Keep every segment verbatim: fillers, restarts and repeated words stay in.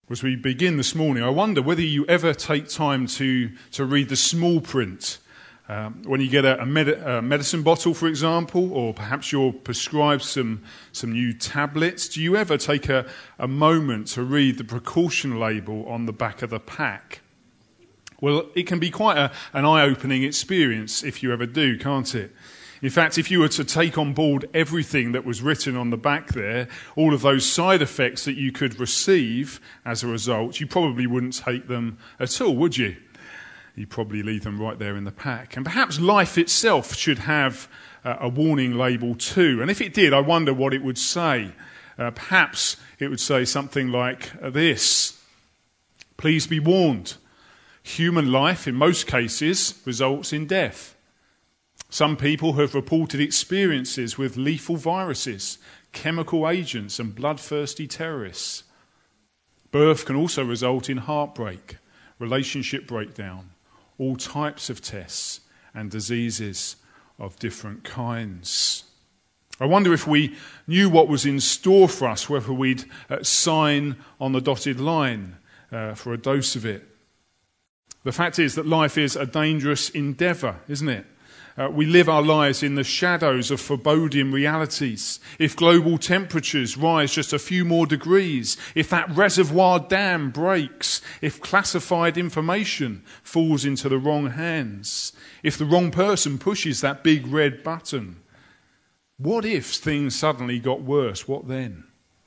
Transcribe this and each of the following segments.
As we begin this morning, I wonder whether you ever take time to, to read the small print. Um, when you get a, a, med- a medicine bottle, for example, or perhaps you're prescribed some, some new tablets, do you ever take a, a moment to read the precaution label on the back of the pack? Well, it can be quite a, an eye-opening experience if you ever do, can't it? In fact, if you were to take on board everything that was written on the back there, all of those side effects that you could receive as a result, you probably wouldn't take them at all, would you? You'd probably leave them right there in the pack. And perhaps life itself should have uh, a warning label too. And if it did, I wonder what it would say. Uh, perhaps it would say something like this: please be warned, human life in most cases results in death. Some people have reported experiences with lethal viruses, chemical agents, and bloodthirsty terrorists. Birth can also result in heartbreak, relationship breakdown, all types of tests, and diseases of different kinds. I wonder if we knew what was in store for us, whether we'd uh, sign on the dotted line uh, for a dose of it. The fact is that life is a dangerous endeavour, isn't it? Uh, we live our lives in the shadows of foreboding realities. If global temperatures rise just a few more degrees, if that reservoir dam breaks, if classified information falls into the wrong hands, if the wrong person pushes that big red button, what if things suddenly got worse? What then?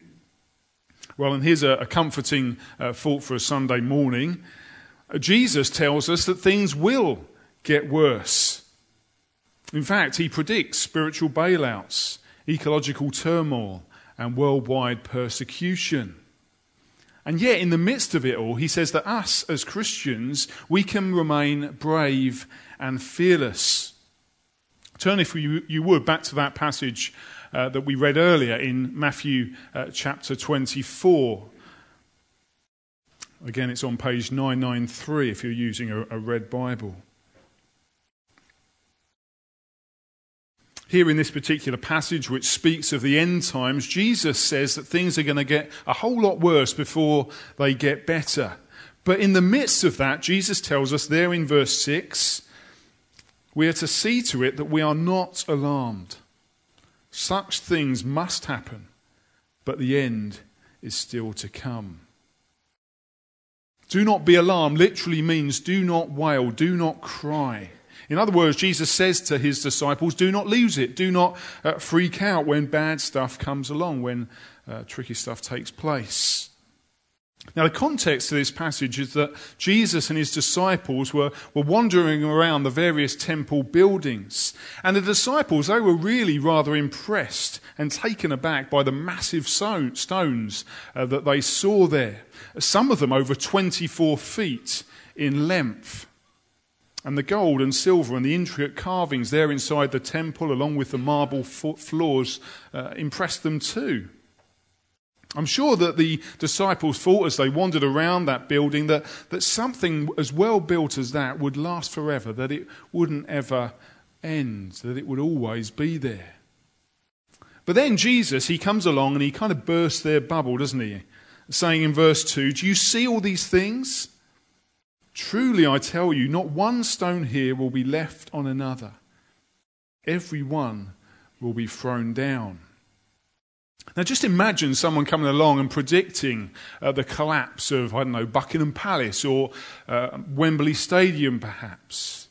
Well, and here's a, a comforting uh, thought for a Sunday morning. Uh, Jesus tells us that things will get worse. In fact, he predicts spiritual bailouts, ecological turmoil, and worldwide persecution. And yet, in the midst of it all, he says that us as Christians, we can remain brave and fearless. Turn, if you, you would, back to that passage uh, that we read earlier in Matthew uh, chapter twenty-four. Again, it's on page nine ninety-three if you're using a, a red Bible. Here in this particular passage, which speaks of the end times, Jesus says that things are going to get a whole lot worse before they get better. But in the midst of that, Jesus tells us there in verse six, we are to see to it that we are not alarmed. Such things must happen, but the end is still to come. Do not be alarmed literally means do not wail, do not cry. In other words, Jesus says to his disciples, do not lose it. Do not uh, freak out when bad stuff comes along, when uh, tricky stuff takes place. Now, the context of this passage is that Jesus and his disciples were, were wandering around the various temple buildings. And the disciples, they were really rather impressed and taken aback by the massive so- stones uh, that they saw there. Some of them over twenty-four feet in length. And the gold and silver and the intricate carvings there inside the temple, along with the marble floors, uh, impressed them too. I'm sure that the disciples thought as they wandered around that building that, that something as well built as that would last forever, that it wouldn't ever end, that it would always be there. But then Jesus, he comes along and he kind of bursts their bubble, doesn't he? Saying in verse two, do you see all these things? Truly, I tell you, not one stone here will be left on another. Every one will be thrown down. Now, just imagine someone coming along and predicting uh, the collapse of, I don't know, Buckingham Palace or uh, Wembley Stadium, perhaps.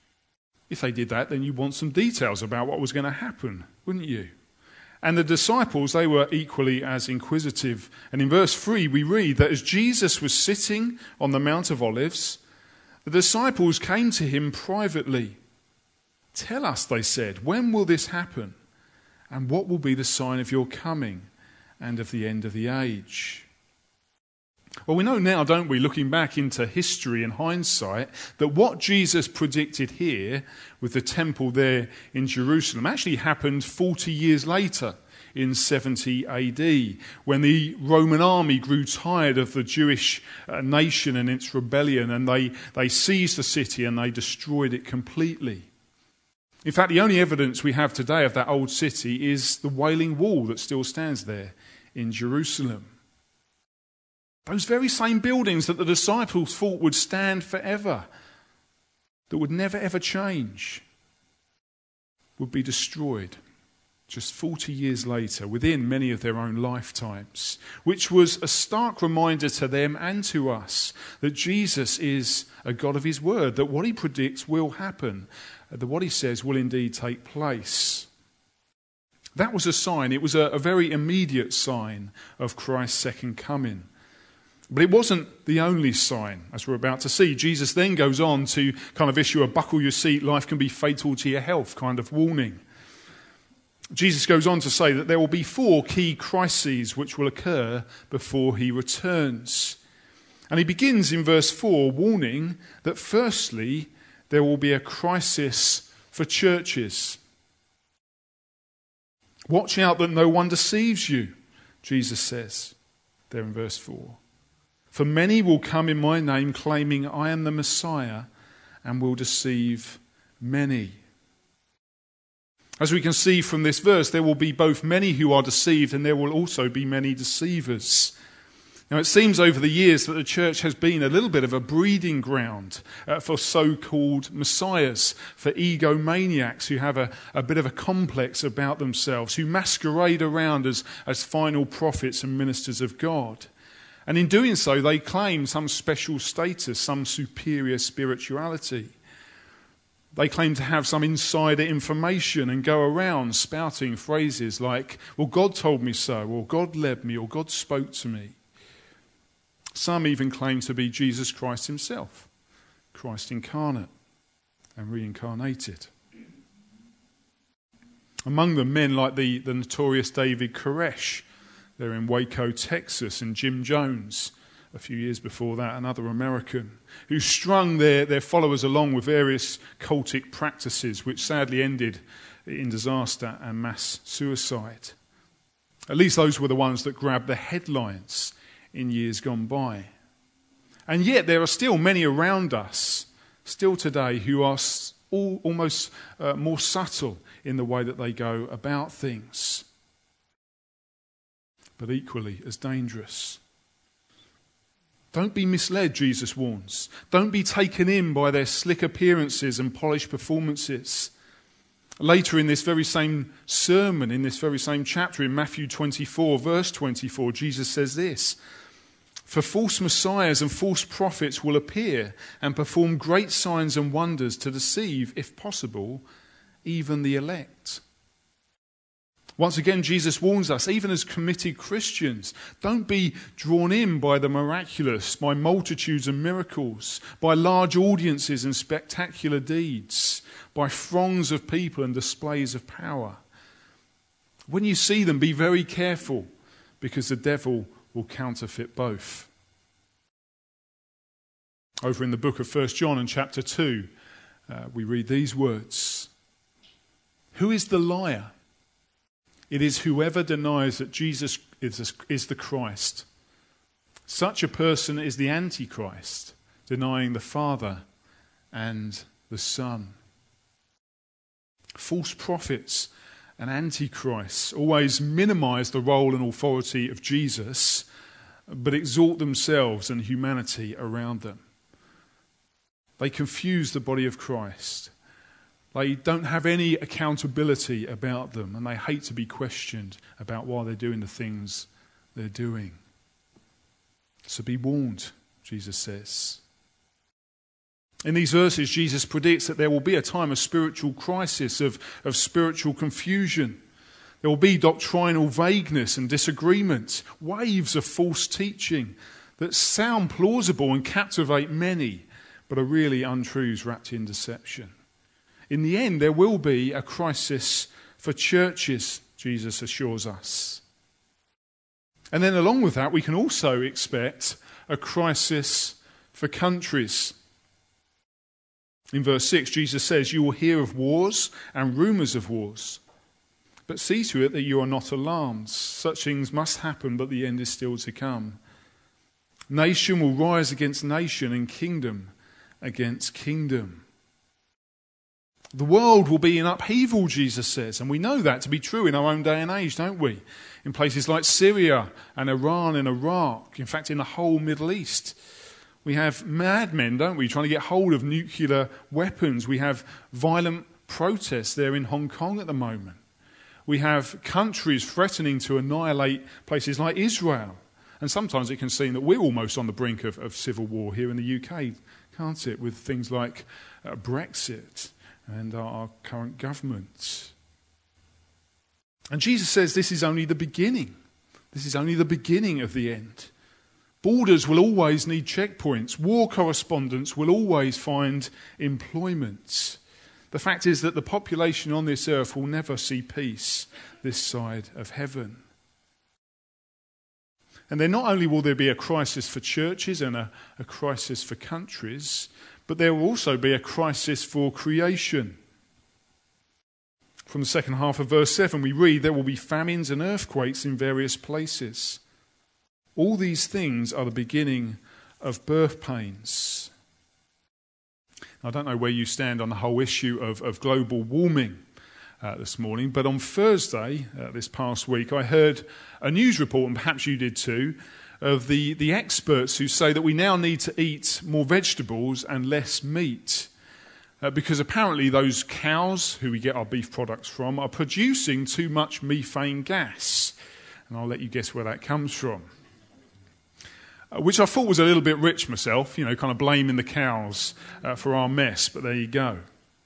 If they did that, then you'd want some details about what was going to happen, wouldn't you? And the disciples, they were equally as inquisitive. And in verse three, we read that as Jesus was sitting on the Mount of Olives, the disciples came to him privately. Tell us, they said, when will this happen? And what will be the sign of your coming and of the end of the age? Well, we know now, don't we, looking back into history and hindsight, that what Jesus predicted here with the temple there in Jerusalem actually happened forty years later in seventy A D, when the Roman army grew tired of the Jewish uh, nation and its rebellion, and they, they seized the city and they destroyed it completely. In fact, the only evidence we have today of that old city is the Wailing Wall that still stands there in Jerusalem. Those very same buildings that the disciples thought would stand forever, that would never ever change, would be destroyed just forty years later, within many of their own lifetimes, which was a stark reminder to them and to us that Jesus is a God of his word, that what he predicts will happen, that what he says will indeed take place. That was a sign. It was a, a very immediate sign of Christ's second coming. But it wasn't the only sign, as we're about to see. Jesus then goes on to kind of issue a buckle your seat, life can be fatal to your health kind of warning. Jesus goes on to say that there will be four key crises which will occur before he returns. And he begins in verse four warning that firstly, there will be a crisis for churches. Watch out that no one deceives you, Jesus says there in verse four. For many will come in my name claiming I am the Messiah and will deceive many. As we can see from this verse, there will be both many who are deceived and there will also be many deceivers. Now, it seems over the years that the church has been a little bit of a breeding ground uh, for so-called messiahs, for egomaniacs who have a, a bit of a complex about themselves, who masquerade around as, as final prophets and ministers of God. And in doing so, they claim some special status, some superior spirituality. They claim to have some insider information and go around spouting phrases like, well, God told me so, or God led me, or God spoke to me. Some even claim to be Jesus Christ himself, Christ incarnate and reincarnated. Among them, men like the, the notorious David Koresh, they're in Waco, Texas, and Jim Jones, a few years before that, another American, who strung their, their followers along with various cultic practices which sadly ended in disaster and mass suicide. At least those were the ones that grabbed the headlines in years gone by. And yet there are still many around us, still today, who are all, almost uh, more subtle in the way that they go about things, but equally as dangerous. Don't be misled, Jesus warns. Don't be taken in by their slick appearances and polished performances. Later in this very same sermon, in this very same chapter, in Matthew twenty-four, verse twenty-four, Jesus says this, for false messiahs and false prophets will appear and perform great signs and wonders to deceive, if possible, even the elect. Once again, Jesus warns us, even as committed Christians, don't be drawn in by the miraculous, by multitudes and miracles, by large audiences and spectacular deeds, by throngs of people and displays of power. When you see them, be very careful, because the devil will counterfeit both. Over in the book of First John in chapter two, uh, we read these words. Who is the liar? It is whoever denies that Jesus is, is the Christ. Such a person is the Antichrist, denying the Father and the Son. False prophets and Antichrists always minimize the role and authority of Jesus, but exalt themselves and humanity around them. They confuse the body of Christ. They don't have any accountability about them, and they hate to be questioned about why they're doing the things they're doing. So be warned, Jesus says. In these verses, Jesus predicts that there will be a time of spiritual crisis, of, of spiritual confusion. There will be doctrinal vagueness and disagreement, waves of false teaching that sound plausible and captivate many, but are really untruths wrapped in deception. In the end, there will be a crisis for churches, Jesus assures us. And then along with that, we can also expect a crisis for countries. In verse six, Jesus says, you will hear of wars and rumours of wars, but see to it that you are not alarmed. Such things must happen, but the end is still to come. Nation will rise against nation and kingdom against kingdom. The world will be in upheaval, Jesus says, and we know that to be true in our own day and age, don't we? In places like Syria and Iran and Iraq, in fact in the whole Middle East. We have madmen, don't we, trying to get hold of nuclear weapons. We have violent protests there in Hong Kong at the moment. We have countries threatening to annihilate places like Israel. And sometimes it can seem that we're almost on the brink of, of civil war here in the U K, can't it, with things like uh, Brexit and our, our current government. And Jesus says this is only the beginning. This is only the beginning of the end. Borders will always need checkpoints. War correspondents will always find employment. The fact is that the population on this earth will never see peace this side of heaven. And then not only will there be a crisis for churches and a, a crisis for countries, but there will also be a crisis for creation. From the second half of verse seven, we read, there will be famines and earthquakes in various places. All these things are the beginning of birth pains. I don't know where you stand on the whole issue of, of global warming uh, this morning, but on Thursday, uh, this past week, I heard a news report, and perhaps you did too, of the, the experts who say that we now need to eat more vegetables and less meat. Uh, because apparently those cows who we get our beef products from are producing too much methane gas. And I'll let you guess where that comes from. Uh, which I thought was a little bit rich myself, you know, kind of blaming the cows uh, for our mess, but there you go.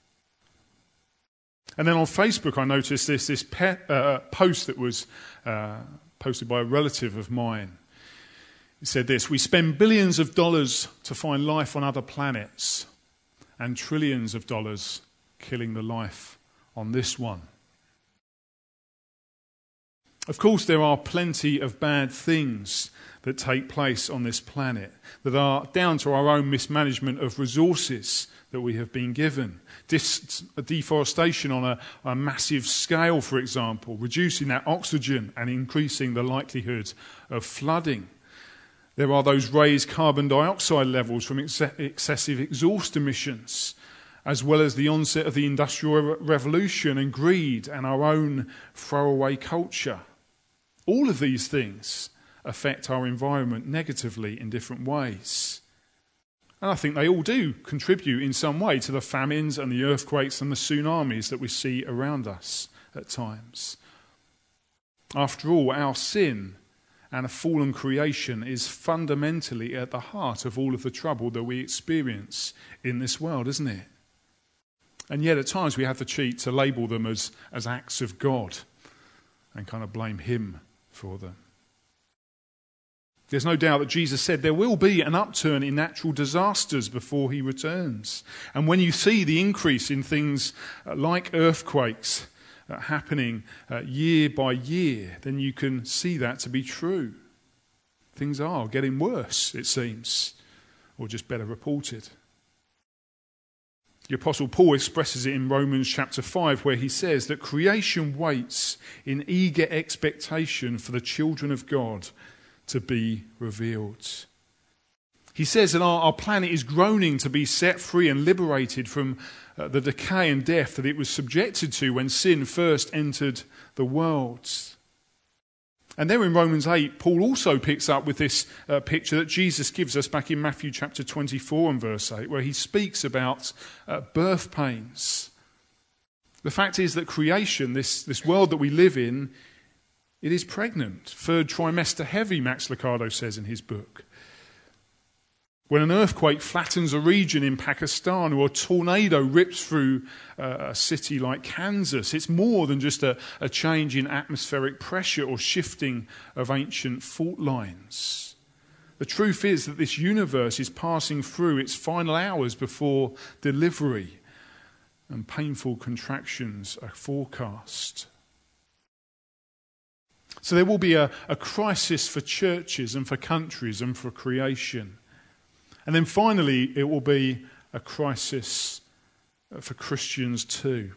And then on Facebook I noticed this, this pet, uh, post that was uh, posted by a relative of mine. It said this: we spend billions of dollars to find life on other planets, and trillions of dollars killing the life on this one. Of course, there are plenty of bad things that take place on this planet that are down to our own mismanagement of resources that we have been given. Dis- deforestation on a, a massive scale, for example, reducing that oxygen and increasing the likelihood of flooding. There are those raised carbon dioxide levels from ex- excessive exhaust emissions, as well as the onset of the Industrial Re- Revolution and greed and our own throwaway culture. All of these things affect our environment negatively in different ways. And I think they all do contribute in some way to the famines and the earthquakes and the tsunamis that we see around us at times. After all, our sin and a fallen creation is fundamentally at the heart of all of the trouble that we experience in this world, isn't it? And yet at times we have the cheat to label them as, as acts of God and kind of blame him for them. There's no doubt that Jesus said there will be an upturn in natural disasters before he returns. And when you see the increase in things like earthquakes uh, happening uh, year by year, then you can see that to be true. Things are getting worse, it seems, or just better reported. The Apostle Paul expresses it in Romans chapter five, where he says that creation waits in eager expectation for the children of God to be revealed. He says that our, our planet is groaning to be set free and liberated from uh, the decay and death that it was subjected to when sin first entered the world. And there in Romans eight, Paul also picks up with this uh, picture that Jesus gives us back in Matthew chapter twenty-four and verse eight, where he speaks about uh, birth pains. The fact is that creation, this, this world that we live in, it is pregnant. Third trimester heavy, Max Lucado says in his book. When an earthquake flattens a region in Pakistan or a tornado rips through uh, a city like Kansas, it's more than just a, a change in atmospheric pressure or shifting of ancient fault lines. The truth is that this universe is passing through its final hours before delivery, and painful contractions are forecast. So there will be a, a crisis for churches and for countries and for creation. And then finally, it will be a crisis for Christians too.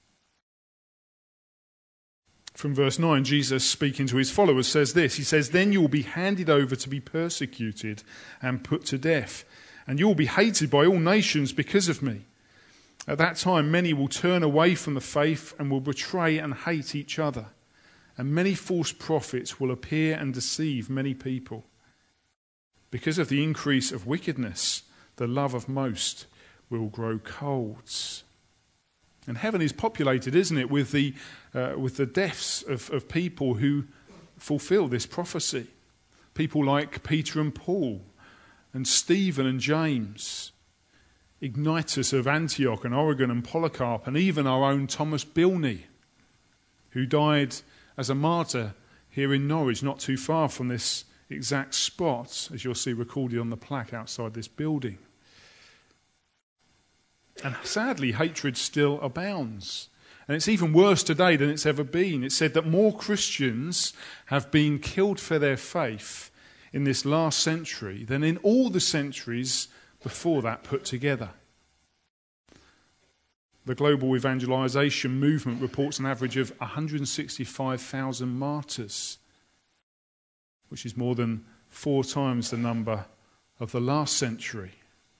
From verse nine, Jesus, speaking to his followers, says this. He says, "Then you will be handed over to be persecuted and put to death, and you will be hated by all nations because of me. At that time, many will turn away from the faith and will betray and hate each other. And many false prophets will appear and deceive many people. Because of the increase of wickedness, the love of most will grow cold. And heaven is populated, isn't it, with the uh, with the deaths of, of people who fulfill this prophecy. People like Peter and Paul, and Stephen and James, Ignatius of Antioch and Origen and Polycarp, and even our own Thomas Bilney, who died as a martyr here in Norwich, not too far from this exact spot, as you'll see recorded on the plaque outside this building. And sadly, hatred still abounds. And it's even worse today than it's ever been. It's said that more Christians have been killed for their faith in this last century than in all the centuries before that put together. The global evangelization movement reports an average of one hundred sixty-five thousand martyrs, which is more than four times the number of the last century.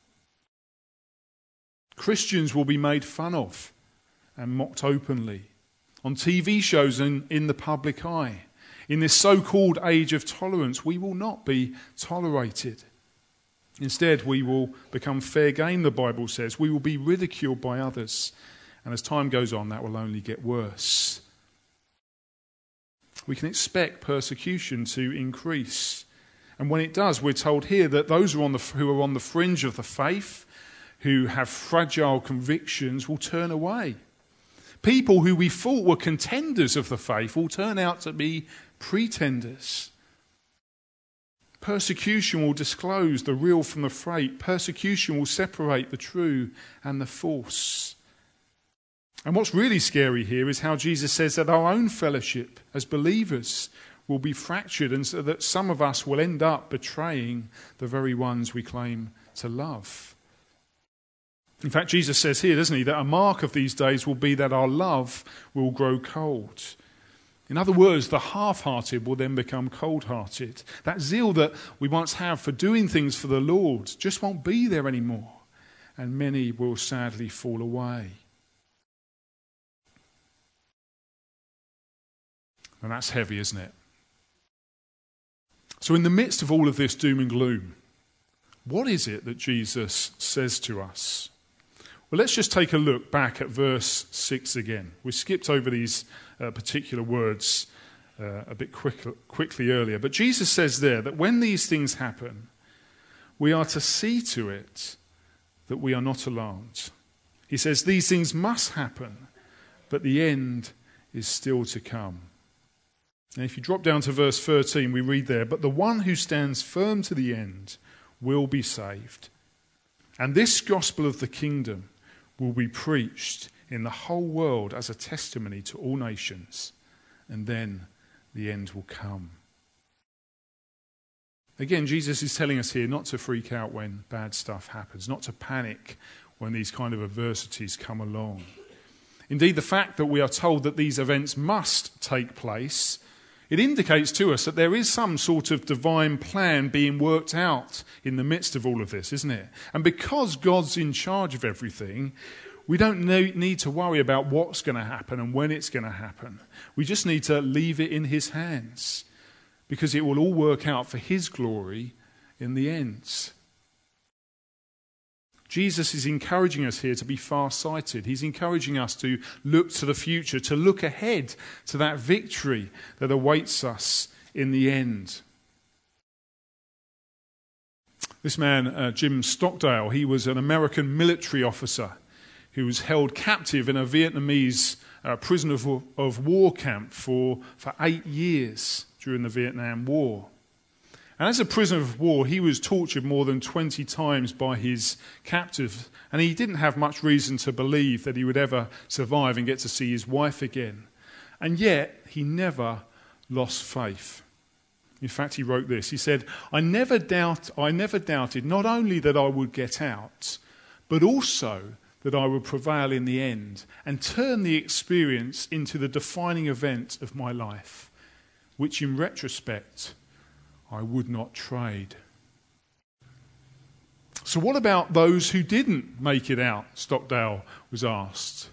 Christians will be made fun of and mocked openly on T V shows and in the public eye. In this so-called age of tolerance, we will not be tolerated. Instead, we will become fair game, the Bible says. We will be ridiculed by others. And as time goes on, that will only get worse. We can expect persecution to increase. And when it does, we're told here that those who are on the, who are on the fringe of the faith, who have fragile convictions, will turn away. People who we thought were contenders of the faith will turn out to be pretenders. Persecution will disclose the real from the fake. Persecution will separate the true and the false. And what's really scary here is how Jesus says that our own fellowship as believers will be fractured, and so that some of us will end up betraying the very ones we claim to love. In fact, Jesus says here, doesn't he, that a mark of these days will be that our love will grow cold. In other words, the half-hearted will then become cold-hearted. That zeal that we once had for doing things for the Lord just won't be there anymore, and many will sadly fall away. And that's heavy, isn't it? So in the midst of all of this doom and gloom, what is it that Jesus says to us? Well, let's just take a look back at verse six again. We skipped over these uh, particular words uh, a bit quick, quickly earlier. But Jesus says there that when these things happen, we are to see to it that we are not alarmed. He says these things must happen, but the end is still to come. And if you drop down to verse thirteen, we read there, "But the one who stands firm to the end will be saved. And this gospel of the kingdom will be preached in the whole world as a testimony to all nations, and then the end will come." Again, Jesus is telling us here not to freak out when bad stuff happens, not to panic when these kind of adversities come along. Indeed, the fact that we are told that these events must take place, it indicates to us that there is some sort of divine plan being worked out in the midst of all of this, isn't it? And because God's in charge of everything, we don't need to worry about what's going to happen and when it's going to happen. We just need to leave it in his hands, because it will all work out for his glory in the end. Jesus is encouraging us here to be far-sighted. He's encouraging us to look to the future, to look ahead to that victory that awaits us in the end. This man, uh, Jim Stockdale, he was an American military officer who was held captive in a Vietnamese uh, prisoner of, of war camp for, for eight years during the Vietnam War. And as a prisoner of war, he was tortured more than twenty times by his captors, and he didn't have much reason to believe that he would ever survive and get to see his wife again. And yet, he never lost faith. In fact, he wrote this. He said, I never doubt, I never doubted not only that I would get out, but also that I would prevail in the end and turn the experience into the defining event of my life, which in retrospect I would not trade. So what about those who didn't make it out? Stockdale was asked.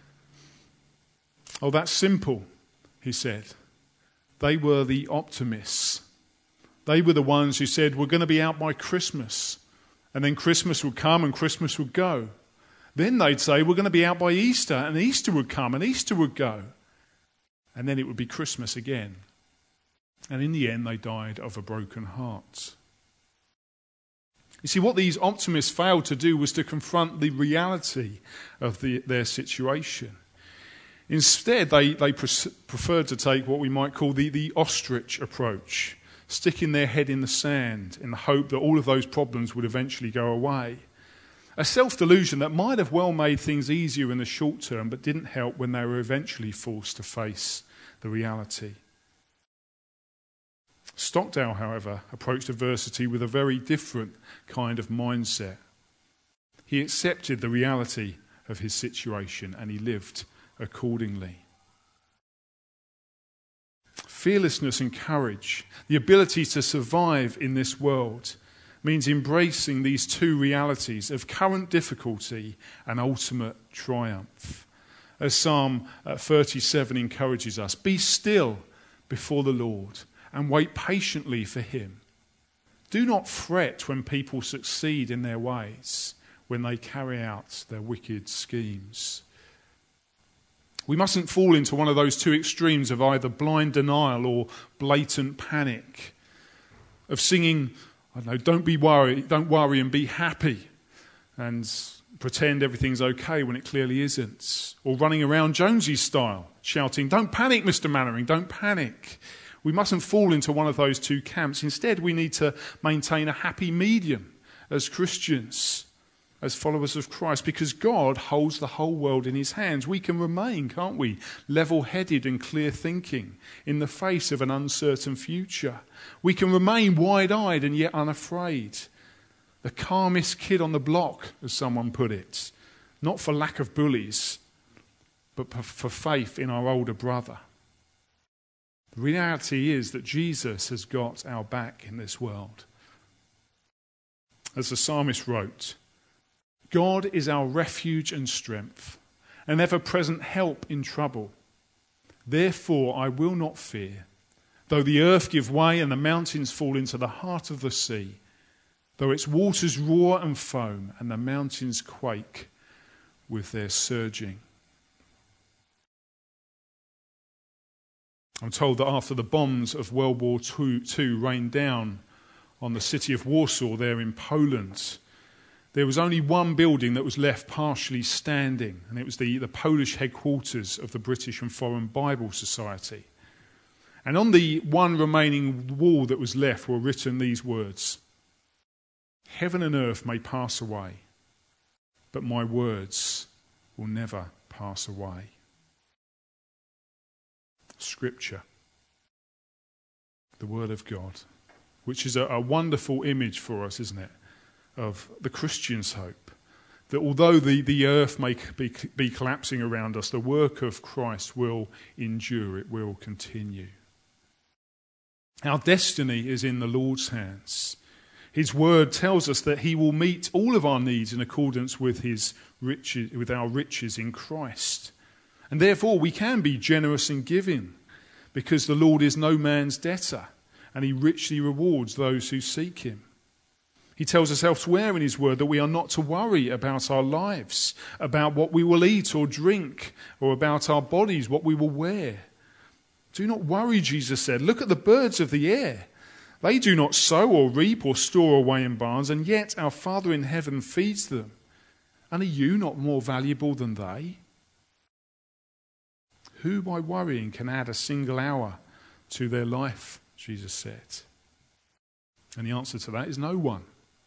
Oh, that's simple, he said. They were the optimists. They were the ones who said, we're going to be out by Christmas. And then Christmas would come and Christmas would go. Then they'd say, we're going to be out by Easter, and Easter would come and Easter would go. And then it would be Christmas again. And in the end, they died of a broken heart. You see, what these optimists failed to do was to confront the reality of the, their situation. Instead, they, they pre- preferred to take what we might call the, the ostrich approach, sticking their head in the sand in the hope that all of those problems would eventually go away. A self-delusion that might have well made things easier in the short term, but didn't help when they were eventually forced to face the reality. Stockdale, however, approached adversity with a very different kind of mindset. He accepted the reality of his situation and he lived accordingly. Fearlessness and courage, the ability to survive in this world, means embracing these two realities of current difficulty and ultimate triumph. As Psalm thirty-seven encourages us, be still before the Lord and wait patiently for him. Do not fret when people succeed in their ways, when they carry out their wicked schemes. We mustn't fall into one of those two extremes of either blind denial or blatant panic, of singing, I don't know, don't be worried, don't worry and be happy, and pretend everything's okay when it clearly isn't, or running around Jonesy style, shouting, don't panic, Mister Mannering, don't panic. We mustn't fall into one of those two camps. Instead, we need to maintain a happy medium as Christians, as followers of Christ, because God holds the whole world in his hands. We can remain, can't we, level-headed and clear-thinking in the face of an uncertain future. We can remain wide-eyed and yet unafraid. The calmest kid on the block, as someone put it, not for lack of bullies, but for faith in our older brother. The reality is that Jesus has got our back in this world. As the psalmist wrote, God is our refuge and strength, an ever-present help in trouble. Therefore I will not fear, though the earth give way and the mountains fall into the heart of the sea, though its waters roar and foam and the mountains quake with their surging. I'm told that after the bombs of World War Two rained down on the city of Warsaw there in Poland, there was only one building that was left partially standing, and it was the, the Polish headquarters of the British and Foreign Bible Society. And on the one remaining wall that was left were written these words, heaven and earth may pass away, but my words will never pass away. Scripture, the Word of God, which is a, a wonderful image for us, isn't it, of the Christian's hope, that although the, the earth may be, be collapsing around us, the work of Christ will endure, it will continue. Our destiny is in the Lord's hands. His word tells us that he will meet all of our needs in accordance with his riches, with our riches in Christ. And therefore we can be generous in giving, because the Lord is no man's debtor, and he richly rewards those who seek him. He tells us elsewhere in his word that we are not to worry about our lives, about what we will eat or drink, or about our bodies, what we will wear. Do not worry, Jesus said. Look at the birds of the air. They do not sow or reap or store away in barns, and yet our Father in heaven feeds them. And are you not more valuable than they? Who by worrying can add a single hour to their life, Jesus said. And the answer to that is no one.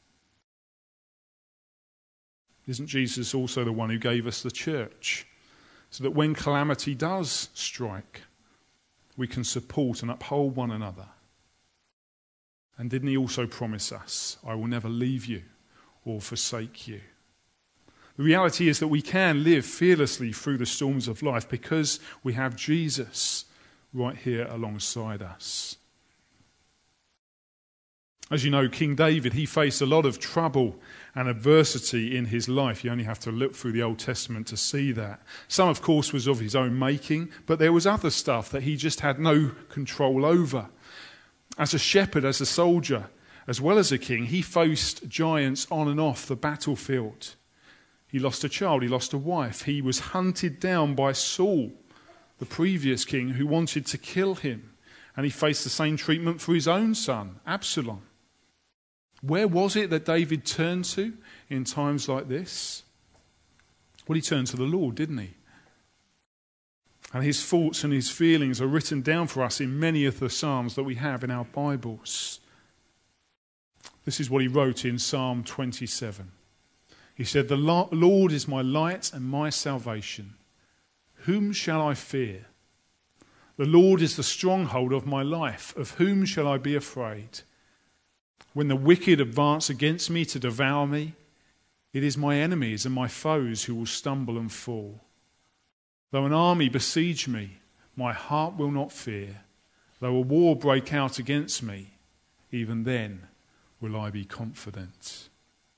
Isn't Jesus also the one who gave us the church, so that when calamity does strike, we can support and uphold one another? And didn't he also promise us, I will never leave you or forsake you? The reality is that we can live fearlessly through the storms of life because we have Jesus right here alongside us. As you know, King David, he faced a lot of trouble and adversity in his life. You only have to look through the Old Testament to see that. Some, of course, was of his own making, but there was other stuff that he just had no control over. As a shepherd, as a soldier, as well as a king, he faced giants on and off the battlefield. He lost a child, he lost a wife. He was hunted down by Saul, the previous king, who wanted to kill him. And he faced the same treatment for his own son, Absalom. Where was it that David turned to in times like this? Well, he turned to the Lord, didn't he? And his thoughts and his feelings are written down for us in many of the Psalms that we have in our Bibles. This is what he wrote in Psalm twenty-seven. He said, "The Lord is my light and my salvation. Whom shall I fear? The Lord is the stronghold of my life. Of whom shall I be afraid? When the wicked advance against me to devour me, it is my enemies and my foes who will stumble and fall. Though an army besiege me, my heart will not fear. Though a war break out against me, even then will I be confident."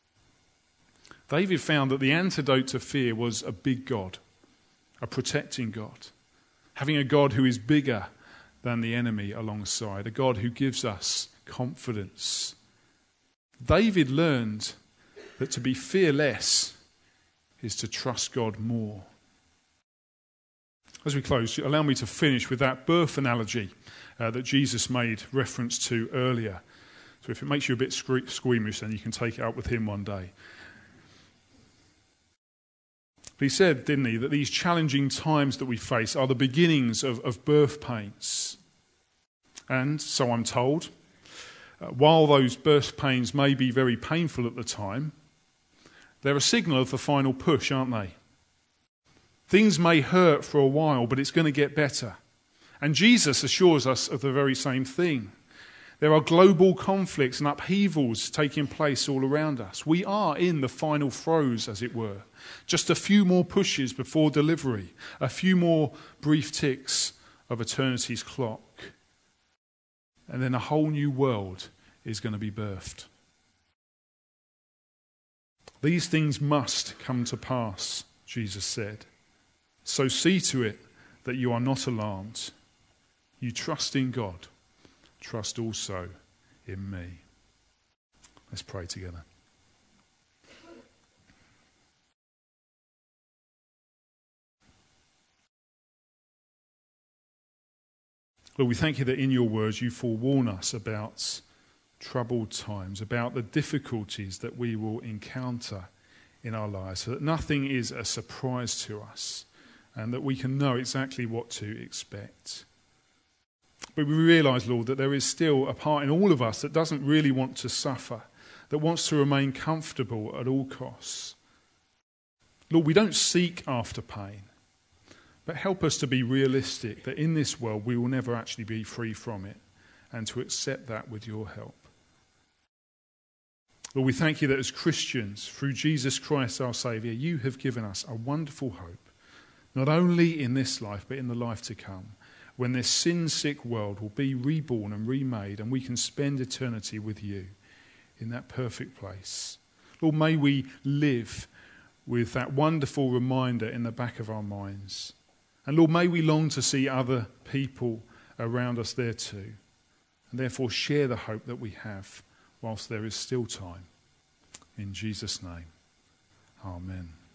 David found that the antidote to fear was a big God, a protecting God, having a God who is bigger than the enemy alongside, a God who gives us confidence. David learned that to be fearless is to trust God more. As we close, allow me to finish with that birth analogy uh, that Jesus made reference to earlier. So if it makes you a bit squeamish, then you can take it up with him one day. But he said, didn't he, that these challenging times that we face are the beginnings of, of birth pains. And, so I'm told, uh, while those birth pains may be very painful at the time, they're a signal of the final push, aren't they? Things may hurt for a while, but it's going to get better. And Jesus assures us of the very same thing. There are global conflicts and upheavals taking place all around us. We are in the final throes, as it were. Just a few more pushes before delivery, a few more brief ticks of eternity's clock. And then a whole new world is going to be birthed. These things must come to pass, Jesus said. So see to it that you are not alarmed. You trust in God. Trust also in me. Let's pray together. Lord, we thank you that in your words you forewarn us about troubled times, about the difficulties that we will encounter in our lives, so that nothing is a surprise to us and that we can know exactly what to expect. But we realise, Lord, that there is still a part in all of us that doesn't really want to suffer, that wants to remain comfortable at all costs. Lord, we don't seek after pain, but help us to be realistic that in this world we will never actually be free from it, and to accept that with your help. Lord, we thank you that as Christians, through Jesus Christ our Saviour, you have given us a wonderful hope, not only in this life but in the life to come, when this sin-sick world will be reborn and remade and we can spend eternity with you in that perfect place. Lord, may we live with that wonderful reminder in the back of our minds. And Lord, may we long to see other people around us there too, and therefore share the hope that we have whilst there is still time. In Jesus' name, amen.